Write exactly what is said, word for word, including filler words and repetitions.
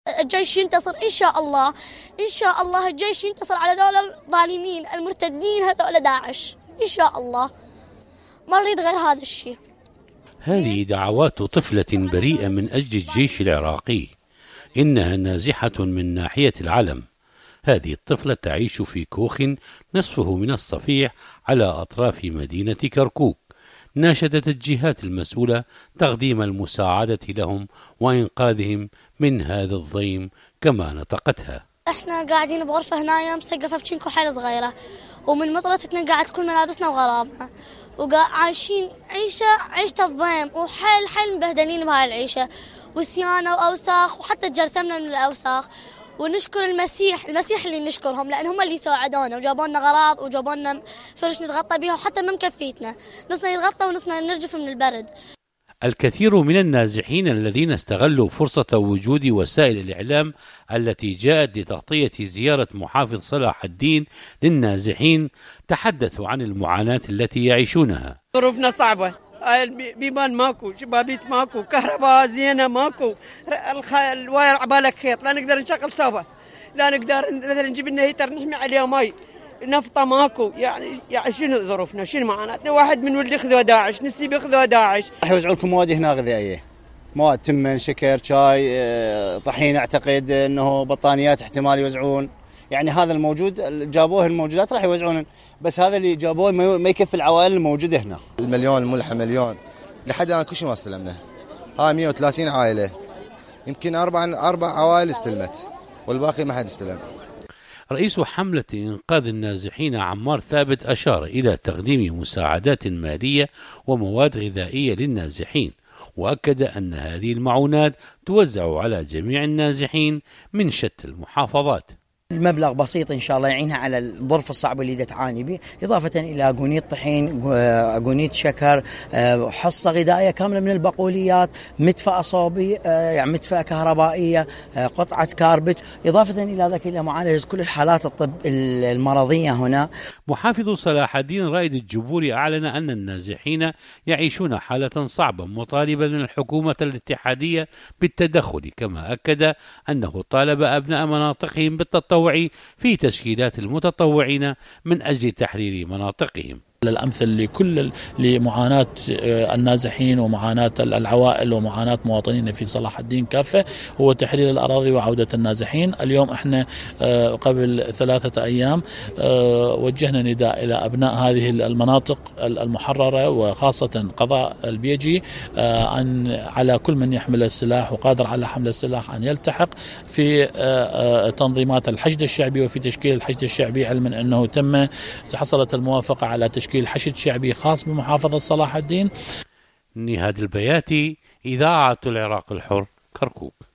الجيش ينتصر إن شاء الله، إن شاء الله الجيش ينتصر على دولة الظالمين المرتدين هذول داعش إن شاء الله. ما نريد غير هذا الشيء. هذه دعوات طفلة بريئة من أجل الجيش العراقي، إنها نازحة من ناحية العلم. هذه الطفلة تعيش في كوخ نصفه من الصفيح على أطراف مدينة كركوك. ناشدت الجهات المسؤولة تقديم المساعدة لهم وإنقاذهم من هذا الضيم كما نطقتها. احنا قاعدين بغرفة هنا مسقفة بشنكو حيل صغيرة، ومن مطرتنا قاعد كل ملابسنا وغراضنا، وعايشين عيشة عيشة الضيم، وحيل حيل مبهدلين بهاي العيشة، وسيانة وأوساخ، وحتى جرثمنا من الأوساخ. ونشكر المسيح المسيح اللي نشكرهم، لأن هم اللي ساعدونا وجابوا لنا غراض وجابوا لنا فرش نتغطى بها، وحتى ما مكفيتنا، نصنا يتغطى ونصنا نرجف من البرد. الكثير من النازحين الذين استغلوا فرصة وجود وسائل الإعلام التي جاءت لتغطية زيارة محافظ صلاح الدين للنازحين تحدثوا عن المعاناة التي يعيشونها. ظروفنا صعبة، بيبان ماكو، شبابيك ماكو، كهرباء زينة ماكو، الواير عبالك خيط، لا نقدر نشغل صوبة، لا نقدر مثلا نجيب لنا هيتر نحمي عليه ماي، نفطة ماكو. يعني يعني شنو ظروفنا، شنو معاناتنا؟ واحد من ولد ياخذوا داعش، نسي بياخذوا داعش. راح يوزعوا لكم مواد هنا غذائية، مواد تمن، شكر، شاي، طحين، اعتقد انه بطانيات احتمال يوزعون. يعني هذا الموجود جابوه الموجودات راح يوزعون، بس هذا اللي جابوه ما يكفي العوائل الموجودة هنا. المليون الملحة مليون لحد الآن كل شيء ما استلمنا. هاي مئة وثلاثين عائلة، يمكن أربع أربع عوائل استلمت والباقي ما حد استلم. رئيس حملة إنقاذ النازحين عمار ثابت أشار إلى تقديم مساعدات مالية ومواد غذائية للنازحين، وأكد أن هذه المعونات توزع على جميع النازحين من شتى المحافظات. المبلغ بسيط إن شاء الله يعينها على الظرف الصعب اللي تعاني به، إضافة إلى جونية طحين، جونية شكر، حصة غذائية كاملة من البقوليات، مدفأة صوبي، يعني مدفأة كهربائية، قطعة كاربت، إضافة إلى ذلك إلى معالجة كل الحالات الطب المرضية هنا. محافظ صلاح الدين رائد الجبوري أعلن أن النازحين يعيشون حالة صعبة، مطالبا من الحكومة الاتحادية بالتدخل، كما أكد أنه طالب أبناء مناطقهم بالتطوع في تشكيلات المتطوعين من أجل تحرير مناطقهم. الأمثل لكل لمعاناة النازحين ومعاناة العوائل ومعاناة مواطنين في صلاح الدين كافة هو تحرير الأراضي وعودة النازحين. اليوم احنا قبل ثلاثة أيام وجهنا نداء إلى أبناء هذه المناطق المحررة وخاصة قضاء البيجي أن على كل من يحمل السلاح وقادر على حمل السلاح أن يلتحق في تنظيمات الحشد الشعبي وفي تشكيل الحشد الشعبي، علما أنه تم حصلت الموافقة على تشكيل حشد شعبي خاص بمحافظة صلاح الدين. نهاد البياتي، إذاعة العراق الحر، كركوك.